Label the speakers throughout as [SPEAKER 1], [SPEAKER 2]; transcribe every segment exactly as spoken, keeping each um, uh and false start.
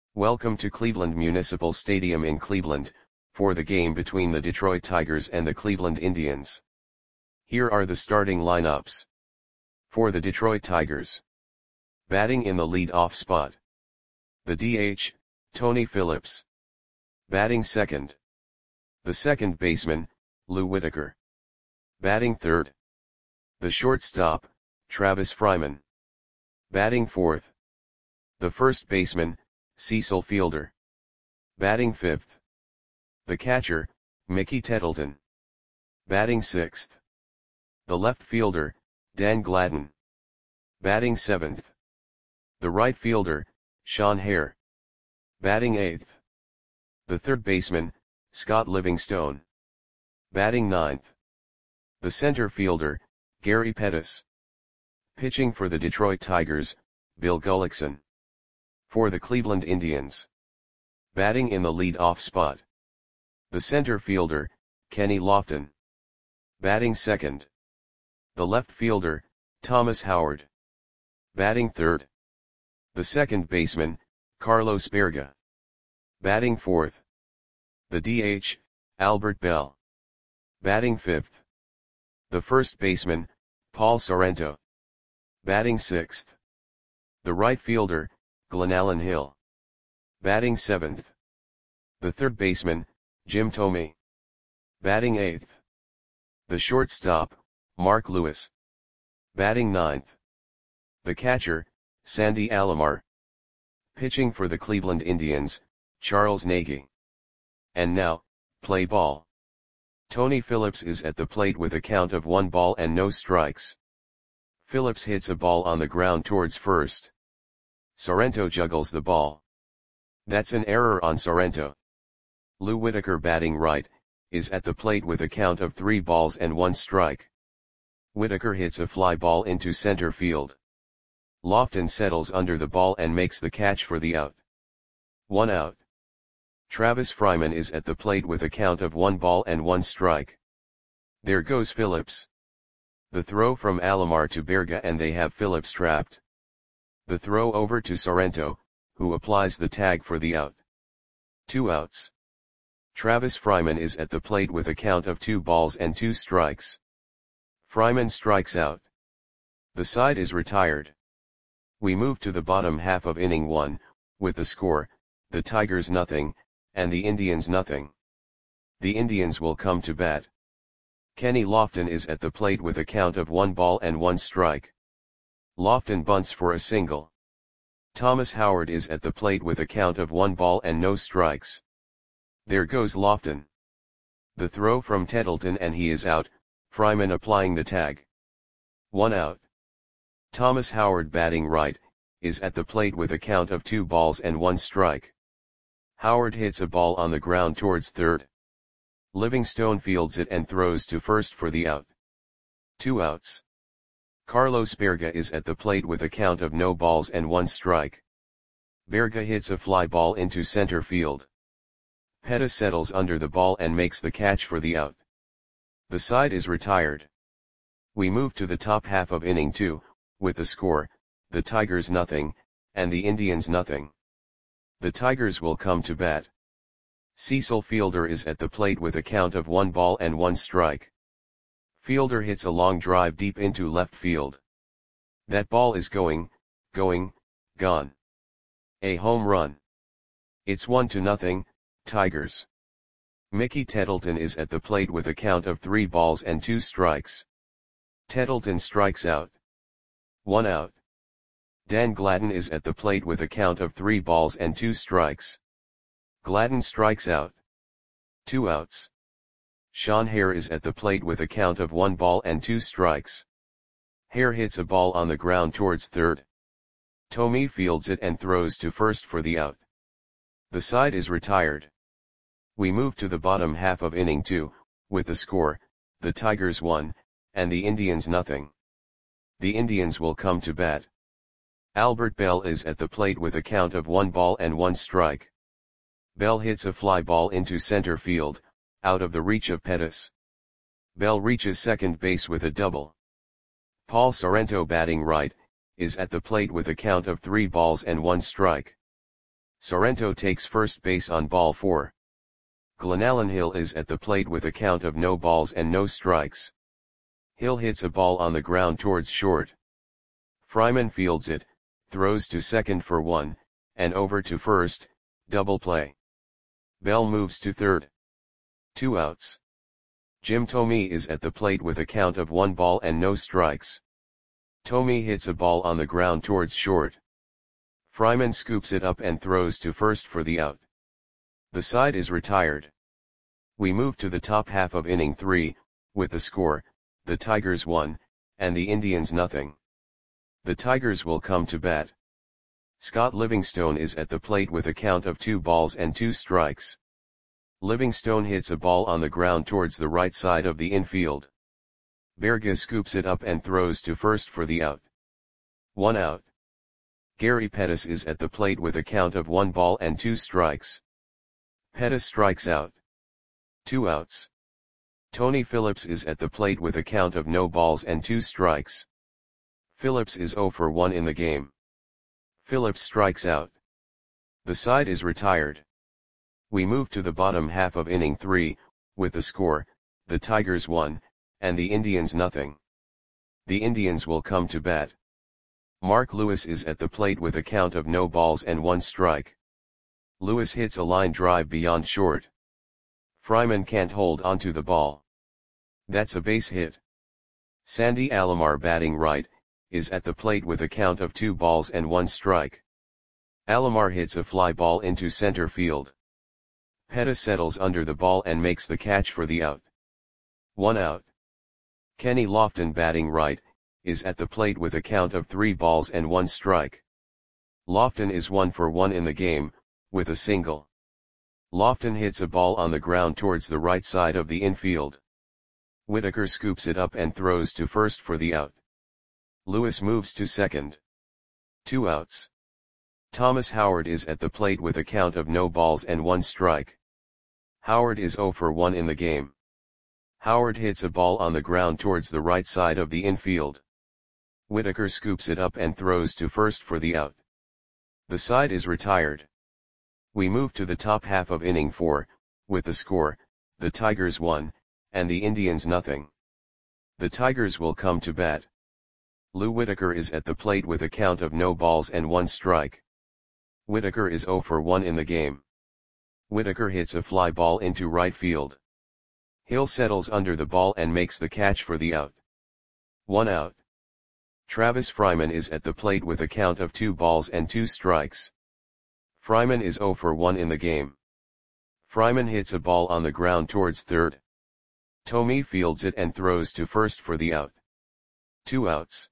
[SPEAKER 1] Welcome to Cleveland Municipal Stadium in Cleveland, for the game between the Detroit Tigers and the Cleveland Indians. Here are the starting lineups. For the Detroit Tigers. Batting in the lead-off spot. The D H, Tony Phillips. Batting second. The second baseman, Lou Whitaker. Batting third. The shortstop, Travis Fryman. Batting fourth. The first baseman, Cecil Fielder. Batting fifth. The catcher, Mickey Tettleton. Batting sixth. The left fielder, Dan Gladden. Batting seventh. The right fielder, Sean Hare. Batting eighth. The third baseman, Scott Livingstone. Batting ninth. The center fielder, Gary Pettis. Pitching for the Detroit Tigers, Bill Gullickson. For the Cleveland Indians. Batting in the lead-off spot. The center fielder, Kenny Lofton. Batting second. The left fielder, Thomas Howard. Batting third. The second baseman, Carlos Berga. Batting fourth. The D H, Albert Belle. Batting fifth. The first baseman, Paul Sorrento. Batting sixth. The right fielder, Glenallen Hill. Batting seventh. The third baseman, Jim Thome. Batting eighth. The shortstop, Mark Lewis. Batting ninth. The catcher, Sandy Alomar. Pitching for the Cleveland Indians, Charles Nagy. And now, play ball. Tony Phillips is at the plate with a count of one ball and no strikes. Phillips hits a ball on the ground towards first. Sorrento juggles the ball. That's an error on Sorrento. Lou Whitaker, batting right, is at the plate with a count of three balls and one strike. Whitaker hits a fly ball into center field. Lofton settles under the ball and makes the catch for the out. One out. Travis Fryman is at the plate with a count of one ball and one strike. There goes Phillips. The throw from Alomar to Berga and they have Phillips trapped. The throw over to Sorrento, who applies the tag for the out. Two outs. Travis Fryman is at the plate with a count of two balls and two strikes. Fryman strikes out. The side is retired. We move to the bottom half of inning one, with the score, the Tigers nothing, and the Indians nothing. The Indians will come to bat. Kenny Lofton is at the plate with a count of one ball and one strike. Lofton bunts for a single. Thomas Howard is at the plate with a count of one ball and no strikes. There goes Lofton. The throw from Tettleton and he is out, Fryman applying the tag. One out. Thomas Howard, batting right, is at the plate with a count of two balls and one strike. Howard hits a ball on the ground towards third. Livingstone fields it and throws to first for the out. Two outs. Carlos Berga is at the plate with a count of no balls and one strike. Berga hits a fly ball into center field. Pettis settles under the ball and makes the catch for the out. The side is retired. We move to the top half of inning two, with the score, the Tigers nothing, and the Indians nothing. The Tigers will come to bat. Cecil Fielder is at the plate with a count of one ball and one strike. Fielder hits a long drive deep into left field. That ball is going, going, gone. A home run. It's one to nothing, Tigers. Mickey Tettleton is at the plate with a count of three balls and two strikes. Tettleton strikes out. One out. Dan Gladden is at the plate with a count of three balls and two strikes. Gladden strikes out. Two outs. Sean Hare is at the plate with a count of one ball and two strikes. Hare hits a ball on the ground towards third. Thome fields it and throws to first for the out. The side is retired. We move to the bottom half of inning two, with the score, the Tigers one, and the Indians nothing. The Indians will come to bat. Albert Belle is at the plate with a count of one ball and one strike. Belle hits a fly ball into center field, out of the reach of Pettis. Belle reaches second base with a double. Paul Sorrento, batting right, is at the plate with a count of three balls and one strike. Sorrento takes first base on ball four. Glenallen Hill is at the plate with a count of no balls and no strikes. Hill hits a ball on the ground towards short. Fryman fields it, throws to second for one, and over to first, double play. Bell moves to third. Two outs. Jim Thome is at the plate with a count of one ball and no strikes. Thome hits a ball on the ground towards short. Fryman scoops it up and throws to first for the out. The side is retired. We move to the top half of inning three, with the score, the Tigers one, and the Indians nothing. The Tigers will come to bat. Scott Livingstone is at the plate with a count of two balls and two strikes. Livingstone hits a ball on the ground towards the right side of the infield. Berga scoops it up and throws to first for the out. One out. Gary Pettis is at the plate with a count of one ball and two strikes. Pettis strikes out. Two outs. Tony Phillips is at the plate with a count of no balls and two strikes. Phillips is oh for one in the game. Phillips strikes out. The side is retired. We move to the bottom half of inning three, with the score, the Tigers one, and the Indians nothing. The Indians will come to bat. Mark Lewis is at the plate with a count of no balls and one strike. Lewis hits a line drive beyond short. Fryman can't hold onto the ball. That's a base hit. Sandy Alomar, batting right, is at the plate with a count of two balls and one strike. Alomar hits a fly ball into center field. Pettis settles under the ball and makes the catch for the out. One out. Kenny Lofton, batting right, is at the plate with a count of three balls and one strike. Lofton is one for one in the game, with a single. Lofton hits a ball on the ground towards the right side of the infield. Whitaker scoops it up and throws to first for the out. Lewis moves to second. Two outs. Thomas Howard is at the plate with a count of no balls and one strike. Howard is oh for one in the game. Howard hits a ball on the ground towards the right side of the infield. Whitaker scoops it up and throws to first for the out. The side is retired. We move to the top half of inning four, with the score, the Tigers one, and the Indians nothing. The Tigers will come to bat. Lou Whitaker is at the plate with a count of no balls and one strike. Whitaker is oh for one in the game. Whitaker hits a fly ball into right field. Hill settles under the ball and makes the catch for the out. One out. Travis Fryman is at the plate with a count of two balls and two strikes. Fryman is oh for one in the game. Fryman hits a ball on the ground towards third. Thome fields it and throws to first for the out. Two outs.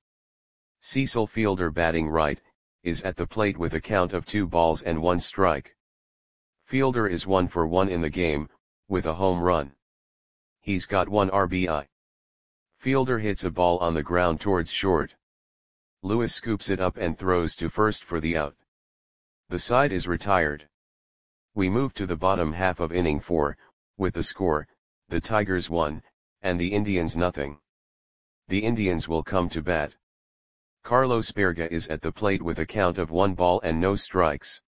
[SPEAKER 1] Cecil Fielder, batting right, is at the plate with a count of two balls and one strike. Fielder is one for one in the game, with a home run. He's got one R B I. Fielder hits a ball on the ground towards short. Lewis scoops it up and throws to first for the out. The side is retired. We move to the bottom half of inning four, with the score, the Tigers one, and the Indians nothing. The Indians will come to bat. Carlos Berga is at the plate with a count of one ball and no strikes.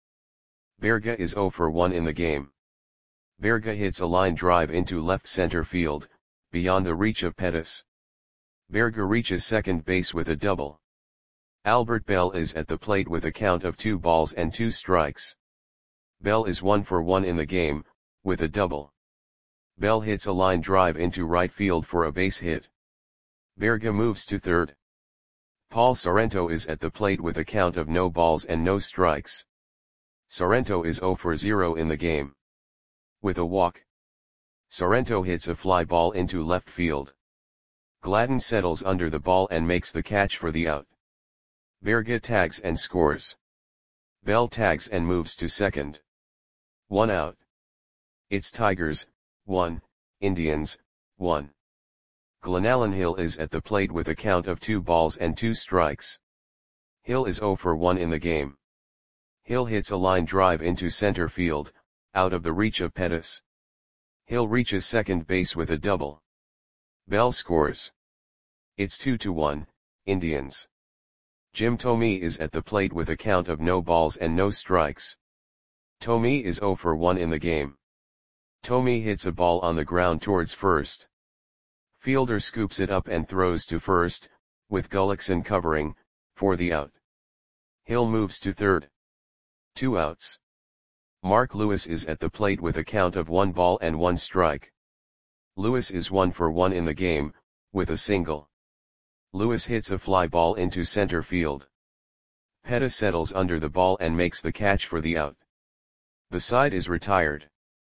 [SPEAKER 1] Berga is oh for one in the game. Berga hits a line drive into left center field, beyond the reach of Pettis. Berga reaches second base with a double. Albert Bell is at the plate with a count of two balls and two strikes. Bell is one for one in the game, with a double. Bell hits a line drive into right field for a base hit. Berga moves to third. Paul Sorrento is at the plate with a count of no balls and no strikes. Sorrento is oh for zero in the game. With a walk. Sorrento hits a fly ball into left field. Gladden settles under the ball and makes the catch for the out. Berga tags and scores. Bell tags and moves to second. One out. It's Tigers, one, Indians, one. Glenallen Hill is at the plate with a count of two balls and two strikes. Hill is oh for one in the game. Hill hits a line drive into center field, out of the reach of Pettis. Hill reaches second base with a double. Bell scores. It's two to one, Indians. Jim Thome is at the plate with a count of no balls and no strikes. Tommy is zero for one in the game. Tommy hits a ball on the ground towards first. Fielder scoops it up and throws to first, with Gullikson covering, for the out. Hill moves to third. Two outs. Mark Lewis is at the plate with a count of one ball and one strike. Lewis is one for one in the game, with a single. Lewis hits a fly ball into center field. Pettis settles under the ball and makes the catch for the out. The side is retired.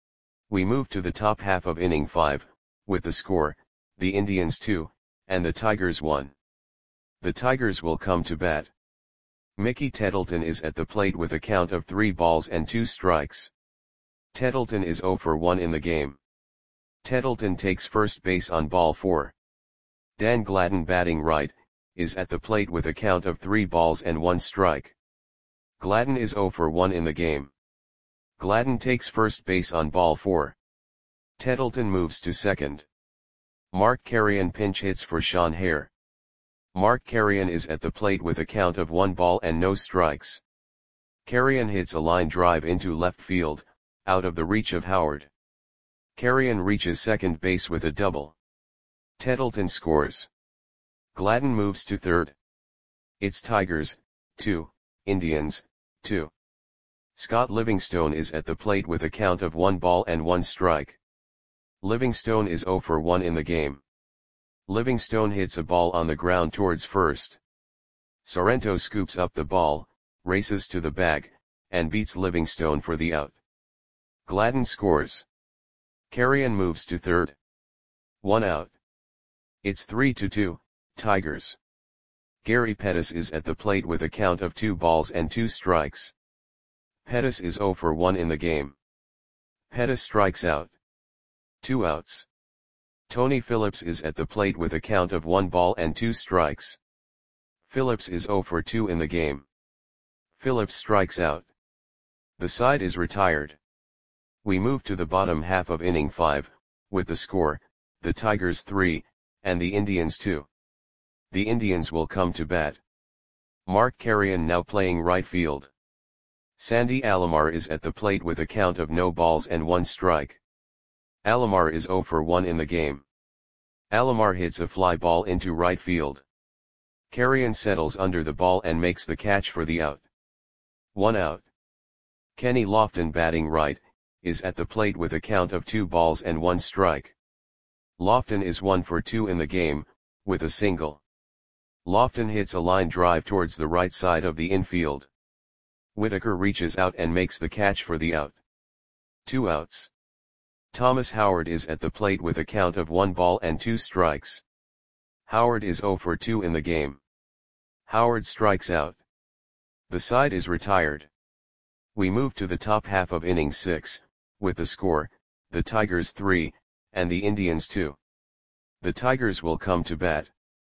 [SPEAKER 1] We move to the top half of inning five, with the score, the Indians two, and the Tigers one. The Tigers will come to bat. Mickey Tettleton is at the plate with a count of three balls and two strikes. Tettleton is zero for one in the game. Tettleton takes first base on ball four. Dan Gladden, batting right, is at the plate with a count of three balls and one strike. Gladden is zero for one in the game. Gladden takes first base on ball four. Tettleton moves to second. Mark Carrion pinch hits for Sean Hare. Mark Carrion is at the plate with a count of one ball and no strikes. Carrion hits a line drive into left field, out of the reach of Howard. Carrion reaches second base with a double. Tettleton scores. Gladden moves to third. It's Tigers, two, Indians, two. Scott Livingstone is at the plate with a count of one ball and one strike. Livingstone is zero for one in the game. Livingstone hits a ball on the ground towards first. Sorrento scoops up the ball, races to the bag, and beats Livingstone for the out. Gladden scores. Carrion moves to third. One out. It's three to two, Tigers. Gary Pettis is at the plate with a count of two balls and two strikes. Pettis is zero for one in the game. Pettis strikes out. Two outs. Tony Phillips is at the plate with a count of one ball and two strikes. Phillips is zero for two in the game. Phillips strikes out. The side is retired. We move to the bottom half of inning five, with the score, the Tigers three, and the Indians two. The Indians will come to bat. Mark Carrion now playing right field. Sandy Alomar is at the plate with a count of no balls and one strike. Alomar is zero for one in the game. Alomar hits a fly ball into right field. Carrion settles under the ball and makes the catch for the out. One out. Kenny Lofton, batting right, is at the plate with a count of two balls and one strike. Lofton is one for two in the game, with a single. Lofton hits a line drive towards the right side of the infield. Whitaker reaches out and makes the catch for the out. Two outs. Thomas Howard is at the plate with a count of one ball and two strikes. Howard is zero for two in the game. Howard strikes out. The side is retired. We move to the top half of inning six, with the score, the Tigers three, and the Indians two. The Tigers will come to bat.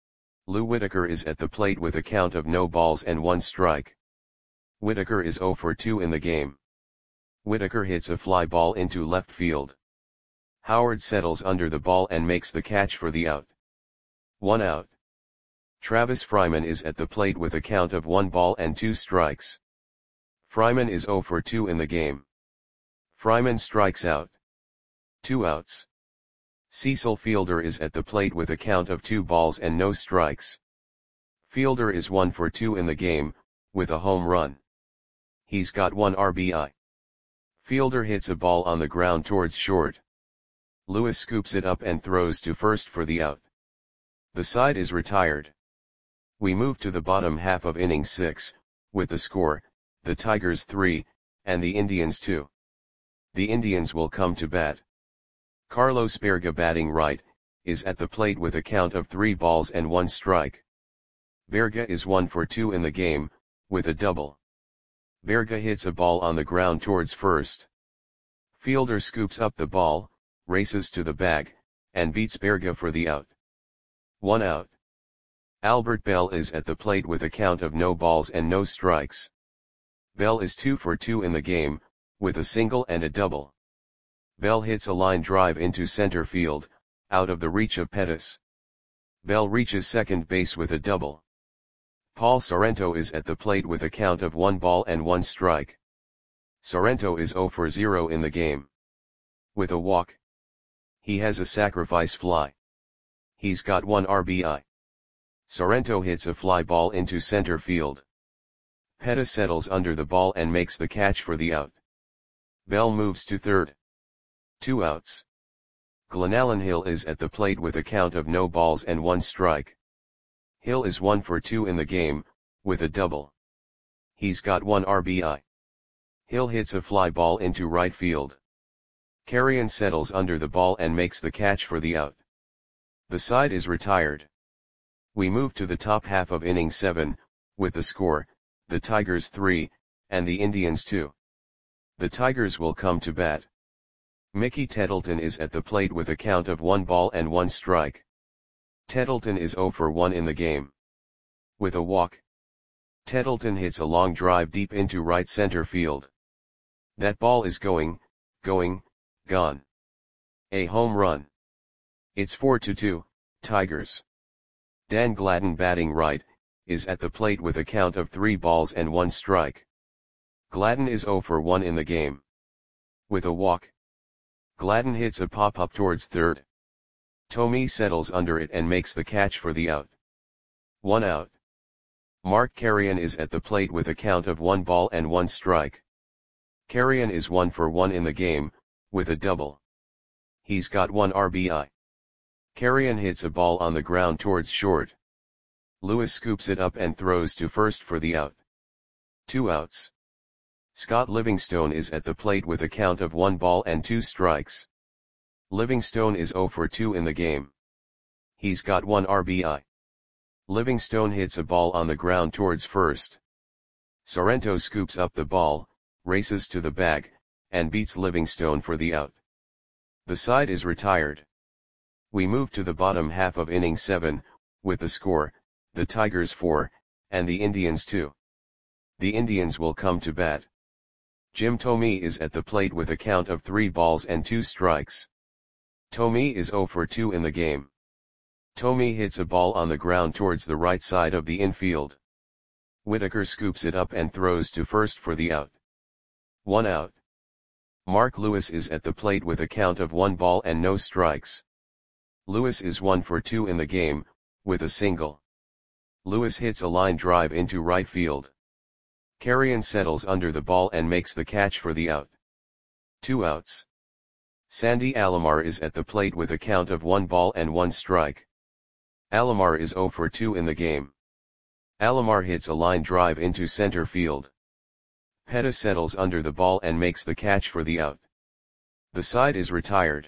[SPEAKER 1] Lou Whitaker is at the plate with a count of no balls and one strike. Whitaker is zero for two in the game. Whitaker hits a fly ball into left field. Howard settles under the ball and makes the catch for the out. One out. Travis Fryman is at the plate with a count of one ball and two strikes. Fryman is zero for two in the game. Fryman strikes out. Two outs. Cecil Fielder is at the plate with a count of two balls and no strikes. Fielder is one for two in the game, with a home run. He's got one R B I. Fielder hits a ball on the ground towards short. Lewis scoops it up and throws to first for the out. The side is retired. We move to the bottom half of inning six, with the score, the Tigers three, and the Indians two. The Indians will come to bat. Carlos Berga, batting right, is at the plate with a count of three balls and one strike. Berga is one for two in the game, with a double. Berga hits a ball on the ground towards first. Fielder scoops up the ball, races to the bag, and beats Berga for the out. One out. Albert Bell is at the plate with a count of no balls and no strikes. Bell is two for two in the game, with a single and a double. Bell hits a line drive into center field, out of the reach of Pettis. Bell reaches second base with a double. Paul Sorrento is at the plate with a count of one ball and one strike. Sorrento is zero for zero in the game. With a walk. He has a sacrifice fly. He's got one R B I. Sorrento hits a fly ball into center field. Pettis settles under the ball and makes the catch for the out. Bell moves to third. Two outs. Glenallen Hill is at the plate with a count of no balls and one strike. Hill is one for two in the game, with a double. He's got one R B I. Hill hits a fly ball into right field. Carrion settles under the ball and makes the catch for the out. The side is retired. We move to the top half of inning seven, with the score, the Tigers three, and the Indians two. The Tigers will come to bat. Mickey Tettleton is at the plate with a count of one ball and one strike. Tettleton is zero for one in the game. With a walk. Tettleton hits a long drive deep into right center field. That ball is going, going, gone. A home run. It's four to two, Tigers. Dan Gladden, batting right, is at the plate with a count of three balls and one strike. Gladden is zero for one in the game. With a walk. Gladden hits a pop-up towards third. Thome settles under it and makes the catch for the out. One out. Mark Carrion is at the plate with a count of one ball and one strike. Carrion is one for one in the game, with a double. He's got one R B I. Carrion hits a ball on the ground towards short. Lewis scoops it up and throws to first for the out. Two outs. Scott Livingstone is at the plate with a count of one ball and two strikes. Livingstone is zero for two in the game. He's got one R B I. Livingstone hits a ball on the ground towards first. Sorrento scoops up the ball, races to the bag, and beats Livingstone for the out. The side is retired. We move to the bottom half of inning seven, with the score, the Tigers four, and the Indians two. The Indians will come to bat. Jim Thome is at the plate with a count of three balls and two strikes. Thome is zero for two in the game. Thome hits a ball on the ground towards the right side of the infield. Whitaker scoops it up and throws to first for the out. One out. Mark Lewis is at the plate with a count of one ball and no strikes. Lewis is one for two in the game, with a single. Lewis hits a line drive into right field. Carrion settles under the ball and makes the catch for the out. Two outs. Sandy Alomar is at the plate with a count of one ball and one strike. Alomar is zero for two in the game. Alomar hits a line drive into center field. Pettis settles under the ball and makes the catch for the out. The side is retired.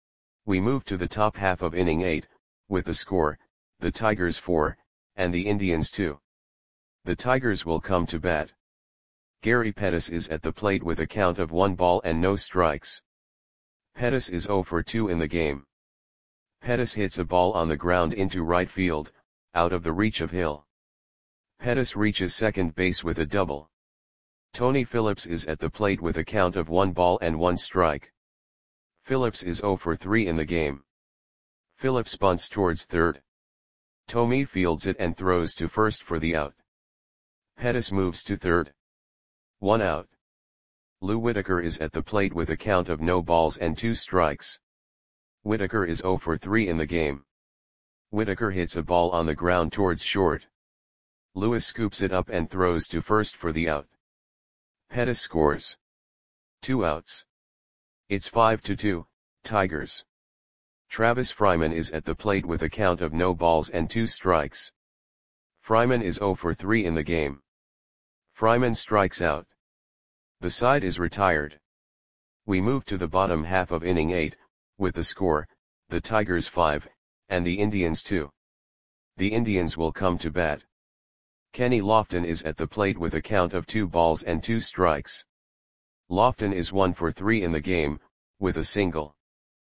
[SPEAKER 1] We move to the top half of inning eight, with the score, the Tigers four, and the Indians two. The Tigers will come to bat. Gary Pettis is at the plate with a count of one ball and no strikes. Pettis is zero for two in the game. Pettis hits a ball on the ground into right field, out of the reach of Hill. Pettis reaches second base with a double. Tony Phillips is at the plate with a count of one ball and one strike. Phillips is zero for three in the game. Phillips bunts towards third. Thome fields it and throws to first for the out. Pettis moves to third. One out. Lou Whitaker is at the plate with a count of no balls and two strikes. Whitaker is zero for three in the game. Whitaker hits a ball on the ground towards short. Lewis scoops it up and throws to first for the out. Pettis scores. Two outs. It's five to two, Tigers. Travis Fryman is at the plate with a count of no balls and two strikes. Fryman is zero for three in the game. Fryman strikes out. The side is retired. We move to the bottom half of inning eight, with the score, the Tigers five, and the Indians two. The Indians will come to bat. Kenny Lofton is at the plate with a count of two balls and two strikes. Lofton is one for three in the game, with a single.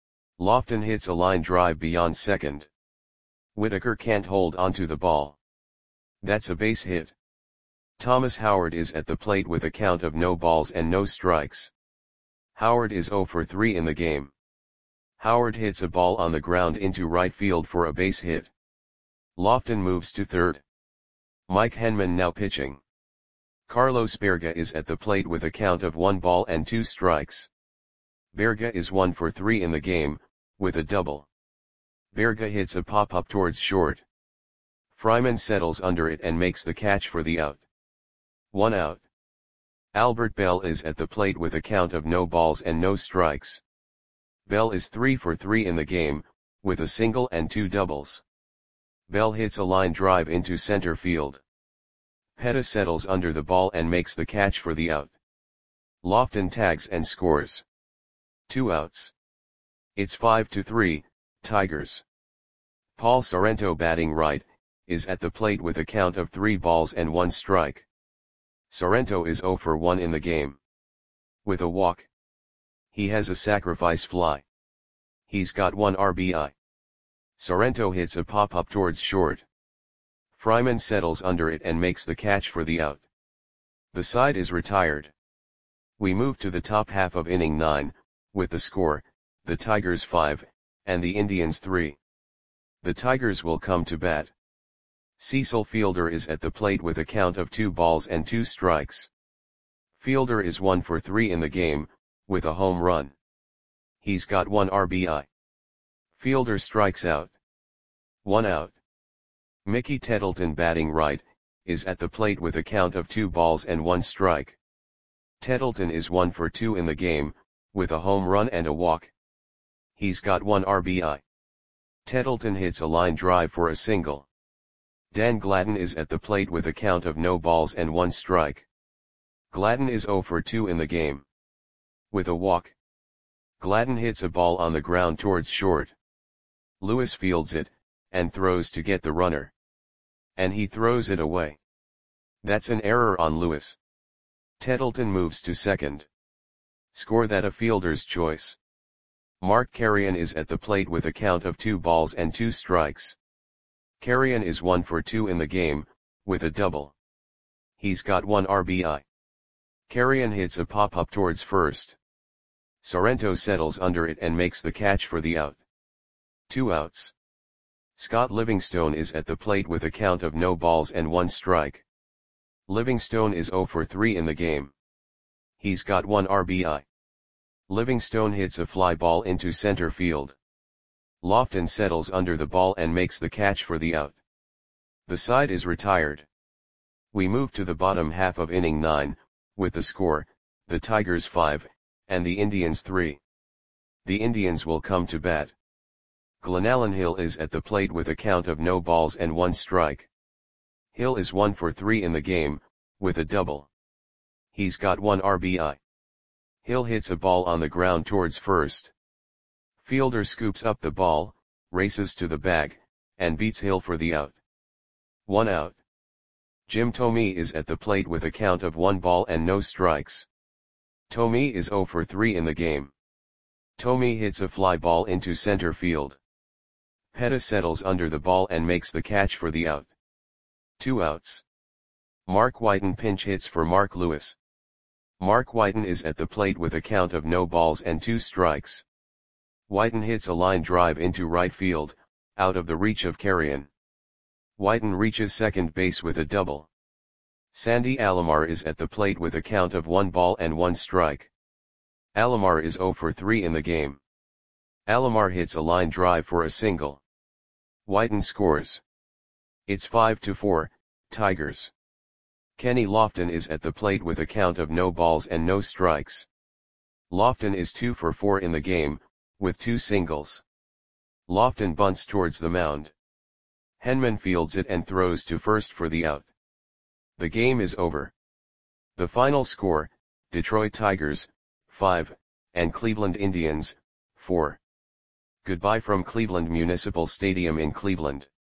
[SPEAKER 1] Lofton hits a line drive beyond second. Whitaker can't hold onto the ball. That's a base hit. Thomas Howard is at the plate with a count of no balls and no strikes. Howard is zero for three in the game. Howard hits a ball on the ground into right field for a base hit. Lofton moves to third. Mike Henman now pitching. Carlos Berga is at the plate with a count of one ball and two strikes. Berga is one for three in the game, with a double. Berga hits a pop-up towards short. Fryman settles under it and makes the catch for the out. One out. Albert Bell is at the plate with a count of no balls and no strikes. Bell is three for three in the game, with a single and two doubles. Bell hits a line drive into center field. Petta settles under the ball and makes the catch for the out. Lofton tags and scores. Two outs. It's five to three, Tigers. Paul Sorrento, batting right, is at the plate with a count of three balls and one strike. Sorrento is zero for one in the game. With a walk. He has a sacrifice fly. He's got one R B I. Sorrento hits a pop-up towards short. Fryman settles under it and makes the catch for the out. The side is retired. We move to the top half of inning nine, with the score, the Tigers five, and the Indians three. The Tigers will come to bat. Cecil Fielder is at the plate with a count of two balls and two strikes. Fielder is one for three in the game, with a home run. He's got one R B I. Fielder strikes out. One out. Mickey Tettleton, batting right, is at the plate with a count of two balls and one strike. Tettleton is one for two in the game, with a home run and a walk. He's got one R B I. Tettleton hits a line drive for a single. Dan Gladden is at the plate with a count of no balls and one strike. Gladden is zero for two in the game. With a walk. Gladden hits a ball on the ground towards short. Lewis fields it, and throws to get the runner. And he throws it away. That's an error on Lewis. Tettleton moves to second. Score that a fielder's choice. Mark Carrion is at the plate with a count of two balls and two strikes. Carrion is one for two in the game, with a double. He's got one R B I. Carrion hits a pop-up towards first. Sorrento settles under it and makes the catch for the out. Two outs. Scott Livingstone is at the plate with a count of no balls and one strike. Livingstone is zero for three in the game. He's got one R B I. Livingstone hits a fly ball into center field. Lofton settles under the ball and makes the catch for the out. The side is retired. We move to the bottom half of inning nine, with the score, the Tigers five, and the Indians three. The Indians will come to bat. Glenallen Hill is at the plate with a count of no balls and one strike. Hill is one for three in the game, with a double. He's got one R B I. Hill hits a ball on the ground towards first. Fielder scoops up the ball, races to the bag, and beats Hill for the out. One out. Jim Thome is at the plate with a count of one ball and no strikes. Thome is zero for three in the game. Thome hits a fly ball into center field. Petta settles under the ball and makes the catch for the out. Two outs. Mark Whiten pinch hits for Mark Lewis. Mark Whiten is at the plate with a count of no balls and two strikes. Whiten hits a line drive into right field, out of the reach of Carrion. Whiten reaches second base with a double. Sandy Alomar is at the plate with a count of one ball and one strike. Alomar is zero for three in the game. Alomar hits a line drive for a single. Whiten scores. It's five to four, Tigers. Kenny Lofton is at the plate with a count of no balls and no strikes. Lofton is two for four in the game, with two singles. Lofton bunts towards the mound. Henman fields it and throws to first for the out. The game is over. The final score, Detroit Tigers, five, and Cleveland Indians, four. Goodbye from Cleveland Municipal Stadium in Cleveland.